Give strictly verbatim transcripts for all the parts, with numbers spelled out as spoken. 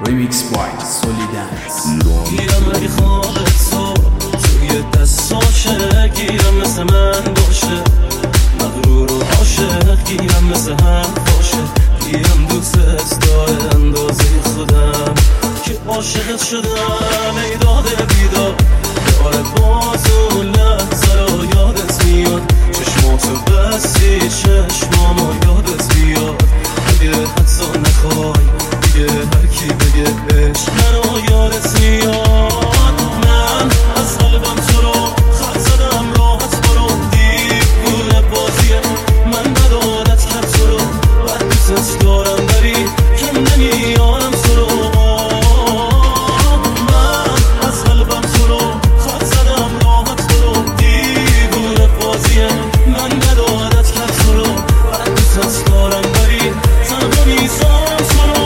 Remix by Solidance. گیرم اگه خوابت تو توی دستاشه، گیرم مثل من باشه، مغرور و عاشق، گیرم مثل هم باشه، گیرم دوستت داره اندازه خودم که عاشقت شدم. ای داده بیدار داره باز اون لحظه رو یادت میاد، چشماتو بستی چشمامو یادت بیاد. اگه حتی نخوای دیگه هر کی بگه عشق منو یادت میاد. من از قلبم تو رو خط زدم، راحت برو، دیوونه بازیه من بد عادت کرد تو رو، بد دوست دارم ولی کم نمیارم تو رو. من از قلبم تو رو خط زدم، راحت برو، دیوونه بازیه من بد عادت کرد تو رو، بد دوست دارم ولی تنها میذارم تو رو.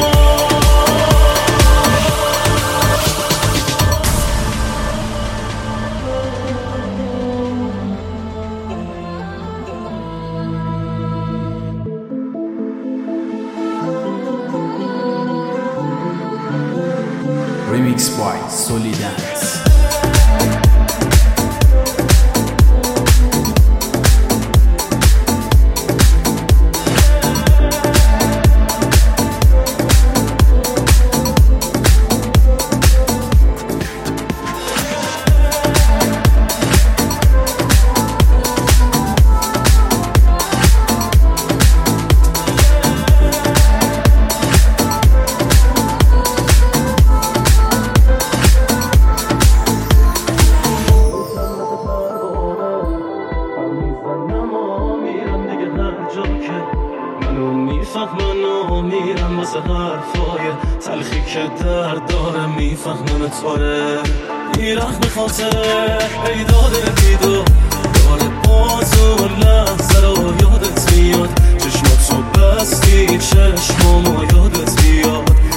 Remix by Solidance. منو میفهمن و میرم واسه حرفای تلخی که درد داره، میفهمن تاره میرخ به خاطره. ای داده بیدو داره باز اون لحظه رو یادت میاد، چشماتو بستی چشمامو یادت میاد.